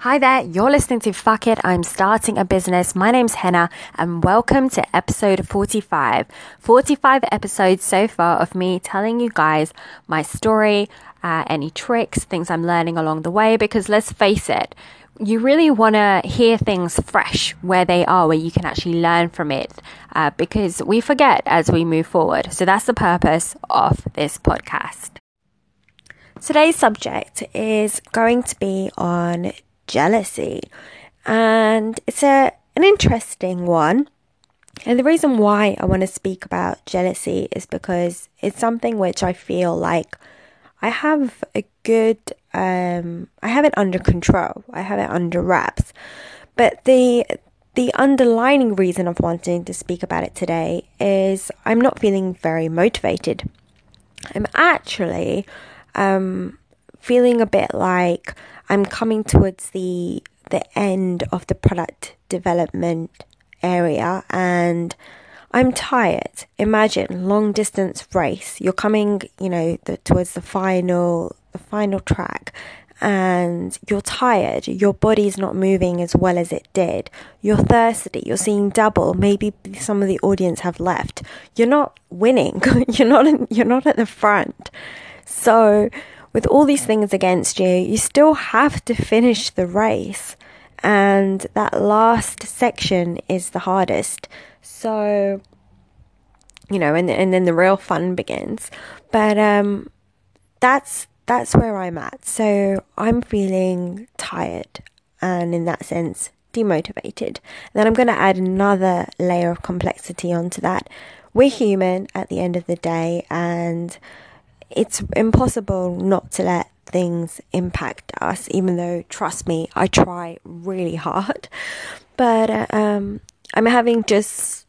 Hi there, you're listening to Fuck It, I'm Starting a Business. My name's Henna and welcome to episode 45. 45 episodes so far of me telling you guys my story, any tricks, things I'm learning along the way, because let's face it, you really want to hear things fresh where they are, where you can actually learn from it, because we forget as we move forward. So that's the purpose of this podcast. Today's subject is going to be on jealousy, and it's an interesting one. And the reason why I want to speak about jealousy is because it's something which I feel like I have a good I have it under control, I have it under wraps. But the underlining reason of wanting to speak about it today is I'm not feeling very motivated. I'm actually feeling a bit like I'm coming towards the end of the product development area and I'm tired. Imagine long distance race. You're coming, towards the final track and you're tired. Your body's not moving as well as it did. You're thirsty. You're seeing double. Maybe some of the audience have left. You're not winning. You're not at the front. So with all these things against you, you still have to finish the race. And that last section is the hardest. So, and then the real fun begins. But that's where I'm at. So I'm feeling tired and in that sense demotivated. Then I'm going to add another layer of complexity onto that. We're human at the end of the day, and it's impossible not to let things impact us, even though, trust me, I try really hard. But I'm having just,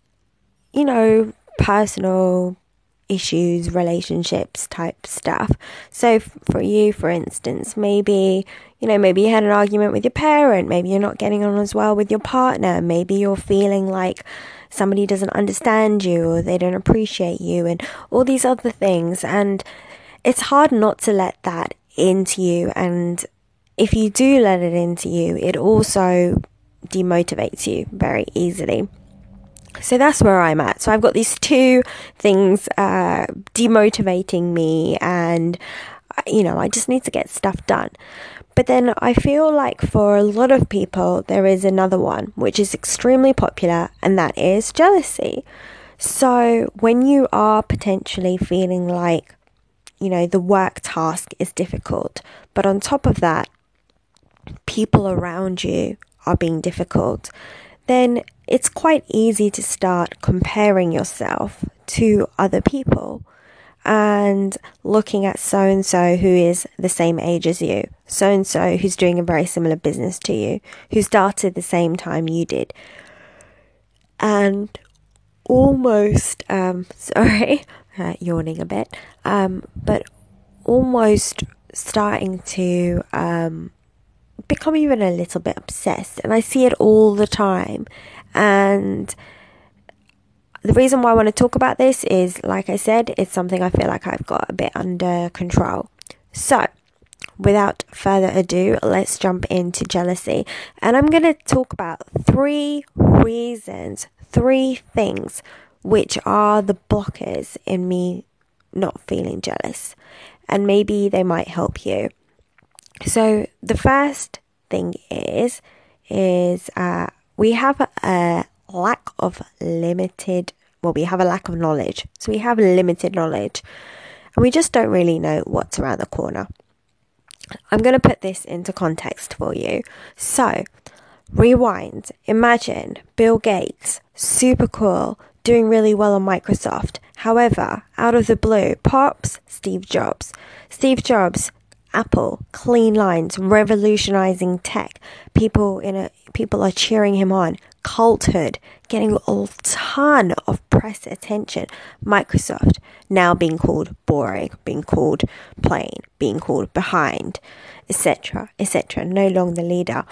personal issues, relationships type stuff. So for you, for instance, maybe you had an argument with your parent, maybe you're not getting on as well with your partner, maybe you're feeling like somebody doesn't understand you or they don't appreciate you and all these other things. And it's hard not to let that into you, and if you do let it into you, it also demotivates you very easily. So that's where I'm at. So I've got these two things demotivating me, and I just need to get stuff done. But then I feel like for a lot of people there is another one which is extremely popular, and that is jealousy. So when you are potentially feeling like the work task is difficult, but on top of that, people around you are being difficult, then it's quite easy to start comparing yourself to other people and looking at so-and-so who is the same age as you, so-and-so who's doing a very similar business to you, who started the same time you did. And almost, yawning a bit, but almost starting to become even a little bit obsessed. And I see it all the time. And the reason why I want to talk about this is, like I said, it's something I feel like I've got a bit under control. So, without further ado, let's jump into jealousy. And I'm going to talk about 3 reasons, 3 things which are the blockers in me not feeling jealous. And maybe they might help you. So the first thing is we have a lack of knowledge. So we have limited knowledge, and we just don't really know what's around the corner. I'm going to put this into context for you. So rewind. Imagine Bill Gates, super cool, doing really well on Microsoft. However, out of the blue, pops Steve Jobs. Steve Jobs, Apple, clean lines, revolutionizing tech. People are cheering him on. Culthood, getting a ton of press attention. Microsoft, now being called boring, being called plain, being called behind, etc., etc. No longer the leader.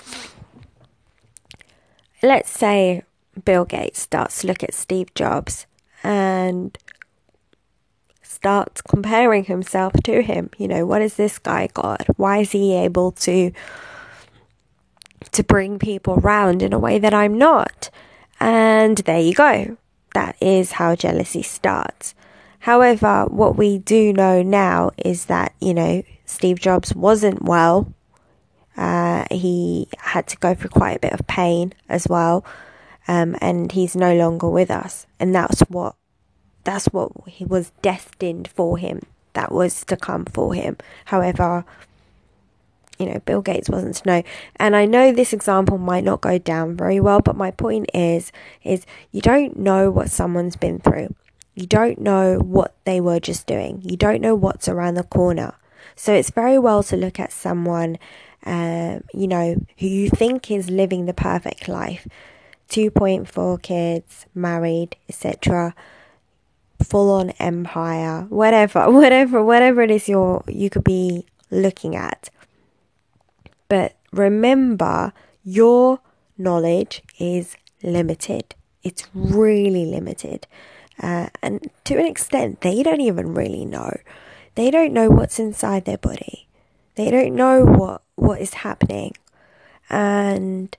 Let's say Bill Gates starts to look at Steve Jobs and starts comparing himself to him. What has this guy got? Why is he able to to bring people around in a way that I'm not. And there you go. That is how jealousy starts. However, what we do know now is that, Steve Jobs wasn't well. He had to go through quite a bit of pain as well. And he's no longer with us. And that's what he was destined for him. That was to come for him. However, Bill Gates wasn't to know. And I know this example might not go down very well, but my point is you don't know what someone's been through. You don't know what they were just doing. You don't know what's around the corner. So it's very well to look at someone, who you think is living the perfect life. 2.4 kids, married, etc., full-on empire, whatever it is you could be looking at. But remember, your knowledge is limited. It's really limited. And to an extent, they don't even really know. They don't know what's inside their body. They don't know what is happening. And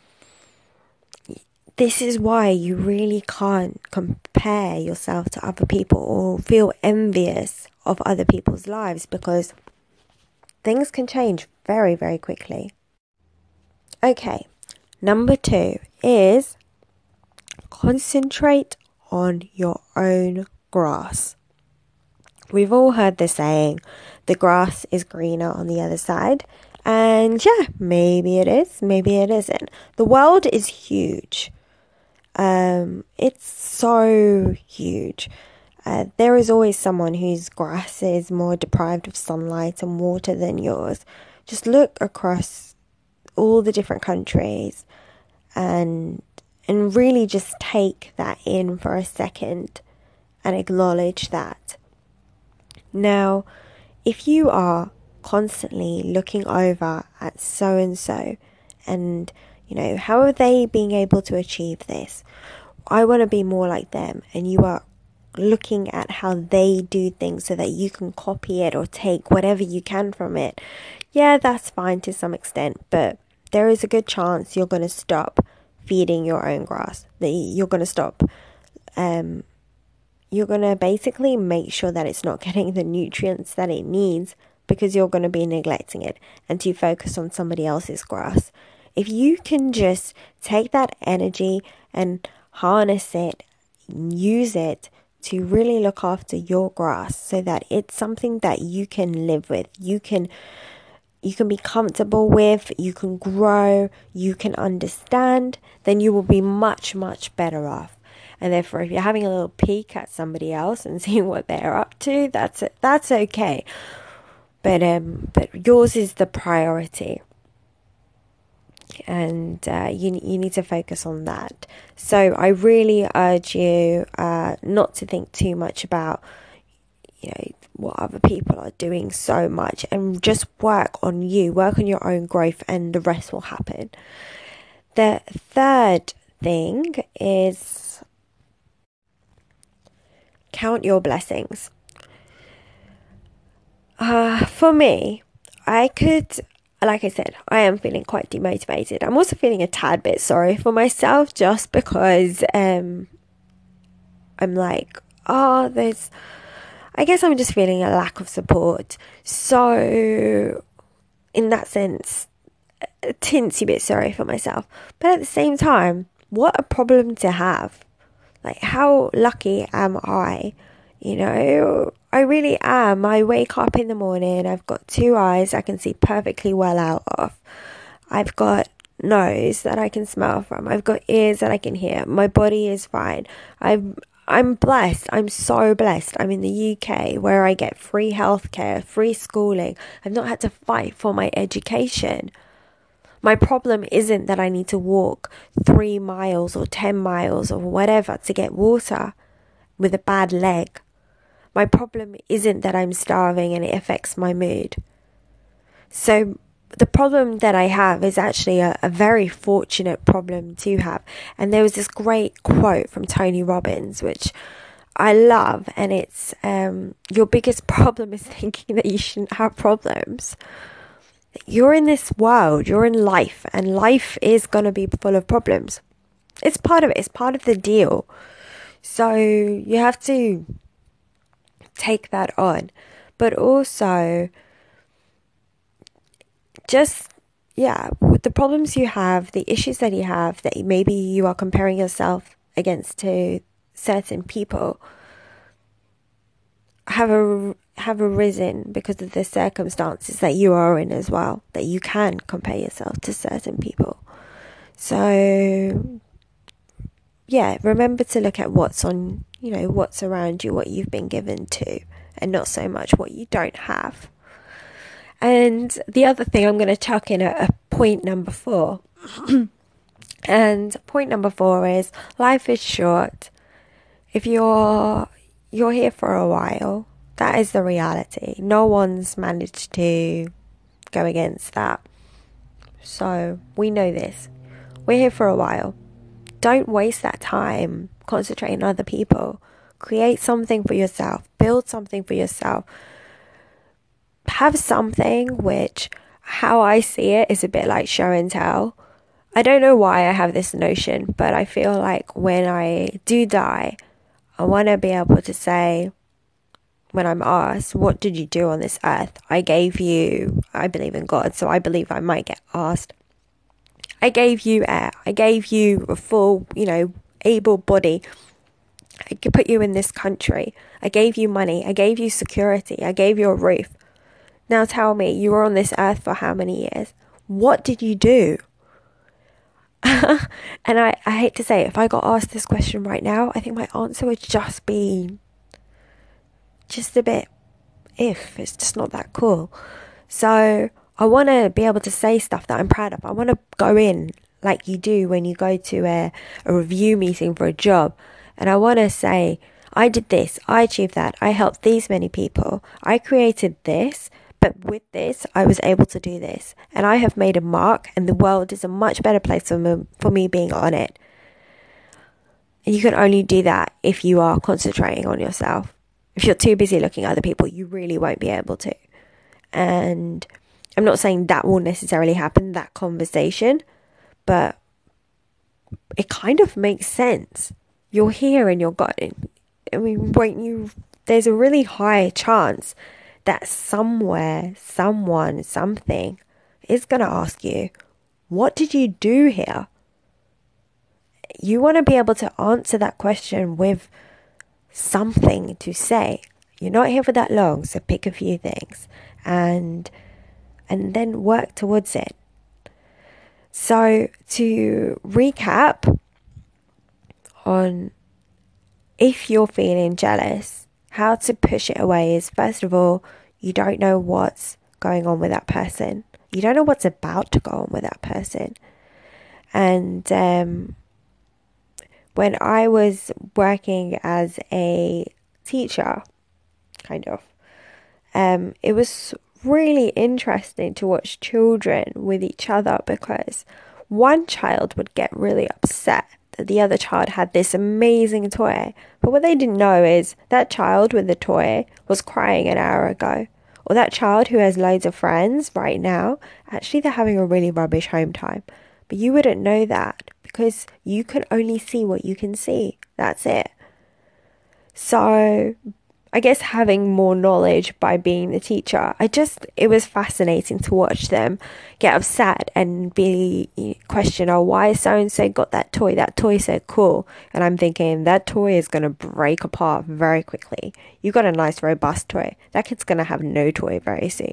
this is why you really can't compare yourself to other people or feel envious of other people's lives, because things can change very, very quickly. Okay, number 2 is concentrate on your own grass. We've all heard the saying, the grass is greener on the other side. And yeah, maybe it is, maybe it isn't. The world is huge. It's so huge. There is always someone whose grass is more deprived of sunlight and water than yours. Just look across all the different countries and really just take that in for a second and acknowledge that. Now, if you are constantly looking over at so-and-so and, how are they being able to achieve this? I want to be more like them. And you are looking at how they do things so that you can copy it or take whatever you can from it. Yeah, that's fine to some extent, but there is a good chance you're going to stop feeding your own grass. You're going to stop. You're going to basically make sure that it's not getting the nutrients that it needs, because you're going to be neglecting it and to focus on somebody else's grass. If you can just take that energy and harness it, use it to really look after your grass so that it's something that you can live with, you can be comfortable with, you can grow, you can understand, then you will be much, much better off. And therefore, if you're having a little peek at somebody else and seeing what they're up to, that's okay. But yours is the priority. And you need to focus on that. So I really urge you not to think too much about what other people are doing so much, and just work on you, work on your own growth, and the rest will happen. The third thing is count your blessings. For me, like I said, I am feeling quite demotivated. I'm also feeling a tad bit sorry for myself, just because I'm like, I guess I'm just feeling a lack of support. So in that sense, a teensy bit sorry for myself. But at the same time, what a problem to have. Like, how lucky am I? I really am. I wake up in the morning, I've got 2 eyes I can see perfectly well out of. I've got nose that I can smell from. I've got ears that I can hear. My body is fine. I'm blessed. I'm so blessed. I'm in the UK where I get free healthcare, free schooling. I've not had to fight for my education. My problem isn't that I need to walk 3 miles or 10 miles or whatever to get water with a bad leg. My problem isn't that I'm starving and it affects my mood. So the problem that I have is actually a very fortunate problem to have. And there was this great quote from Tony Robbins, which I love. And it's, your biggest problem is thinking that you shouldn't have problems. You're in this world, you're in life, and life is going to be full of problems. It's part of it, it's part of the deal. So you have to take that on. But also, just, with the problems you have, the issues that you have, that maybe you are comparing yourself against to certain people, have arisen because of the circumstances that you are in as well, that you can compare yourself to certain people. So remember to look at what's on, what's around you, what you've been given to, and not so much what you don't have. And the other thing, I'm going to chuck in a point number 4. And point number 4 is, life is short. If you're here for a while, that is the reality. No one's managed to go against that. So we know this. We're here for a while. Don't waste that time concentrating on other people. Create something for yourself. Build something for yourself. Have something which, how I see it, is a bit like show and tell. I don't know why I have this notion, but I feel like when I do die, I want to be able to say, when I'm asked, what did you do on this earth? I believe in God, so I believe I might get asked. I gave you air. I gave you a full, able body. I could put you in this country. I gave you money. I gave you security. I gave you a roof. Now tell me, you were on this earth for how many years? What did you do? And I hate to say it, if I got asked this question right now, I think my answer would just be just a bit it's just not that cool. So I want to be able to say stuff that I'm proud of. I want to go in like you do when you go to a review meeting for a job, and I want to say, I did this, I achieved that, I helped these many people, I created this, but with this I was able to do this, and I have made a mark, and the world is a much better place for me being on it. And you can only do that if you are concentrating on yourself. If you're too busy looking at other people, you really won't be able to. And I'm not saying that will necessarily happen, that conversation, but it kind of makes sense. You're here and you're going. I mean, there's a really high chance that somewhere, someone, something is going to ask you, what did you do here? You want to be able to answer that question with something to say. You're not here for that long, so pick a few things and then work towards it. So to recap on, if you're feeling jealous, how to push it away is, first of all, you don't know what's going on with that person. You don't know what's about to go on with that person. And when I was working as a teacher, it was really interesting to watch children with each other, because one child would get really upset that the other child had this amazing toy, but what they didn't know is that child with the toy was crying an hour ago, or that child who has loads of friends right now, actually they're having a really rubbish home time, but you wouldn't know that because you can only see what you can see. That's it. So I guess having more knowledge by being the teacher, it was fascinating to watch them get upset and question, oh, why so-and-so got that toy? That toy's so cool. And I'm thinking, that toy is going to break apart very quickly. You got a nice, robust toy. That kid's going to have no toy very soon.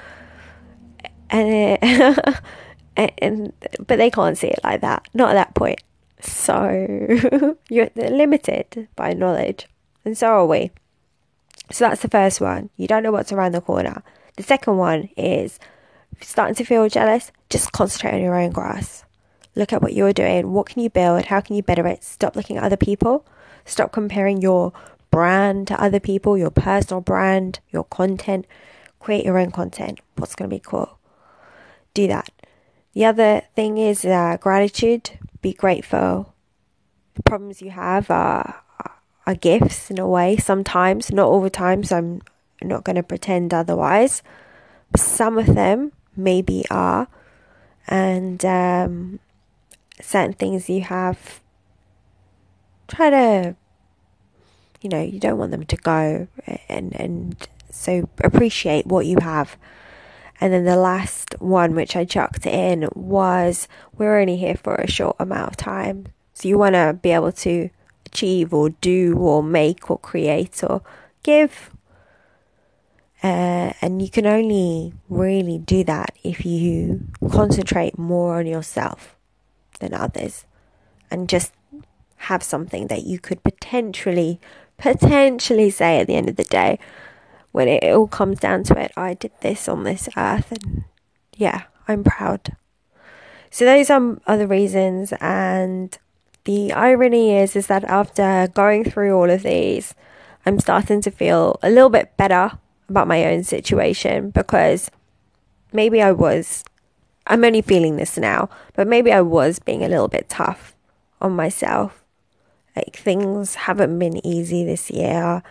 But they can't see it like that. Not at that point. So you're limited by knowledge. And so are we. So that's the first one. You don't know what's around the corner. The second one is, if you're starting to feel jealous, just concentrate on your own grass. Look at what you're doing. What can you build? How can you better it? Stop looking at other people. Stop comparing your brand to other people, your personal brand, your content. Create your own content. What's going to be cool? Do that. The other thing is gratitude. Be grateful. The problems you have are gifts in a way, sometimes, not all the time, so I'm not going to pretend otherwise. Some of them maybe are, and certain things you have, try to, you don't want them to go, and so appreciate what you have. And then the last one, which I chucked in, was we're only here for a short amount of time. So you want to be able to achieve or do or make or create or give. And you can only really do that if you concentrate more on yourself than others. And just have something that you could potentially say at the end of the day, when it all comes down to it, I did this on this earth, and yeah, I'm proud. So those are the reasons, and the irony is that after going through all of these, I'm starting to feel a little bit better about my own situation, because maybe I'm only feeling this now, but maybe I was being a little bit tough on myself. Like, things haven't been easy this year,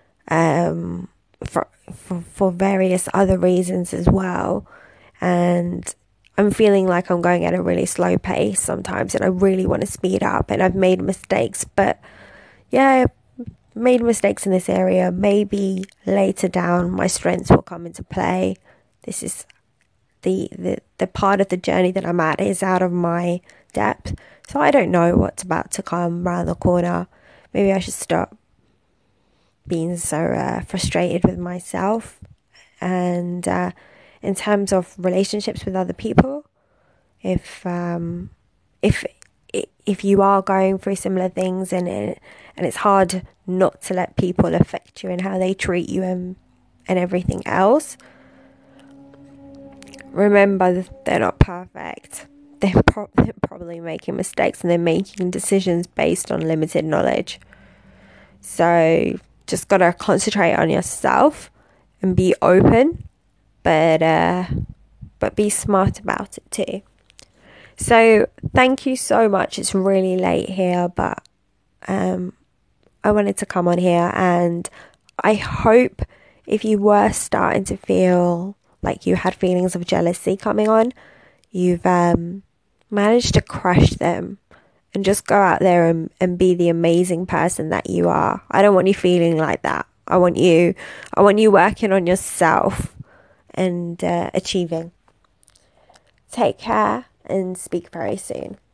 for various other reasons as well, and I'm feeling like I'm going at a really slow pace sometimes, and I really want to speed up, and I've made mistakes, but yeah, I've made mistakes in this area. Maybe later down my strengths will come into play. This is the part of the journey that I'm at is out of my depth, so I don't know what's about to come around the corner. Maybe I should stop being so frustrated with myself. And in terms of relationships with other people, if you are going through similar things, and it's hard not to let people affect you and how they treat you and everything else, remember they're not perfect. They're probably making mistakes, and they're making decisions based on limited knowledge. So just gotta concentrate on yourself and be open, but be smart about it too. So thank you so much. It's really late here, but I wanted to come on here, and I hope if you were starting to feel like you had feelings of jealousy coming on, you've managed to crush them and just go out there and be the amazing person that you are. I don't want you feeling like that. I want you working on yourself and achieving. Take care and speak very soon.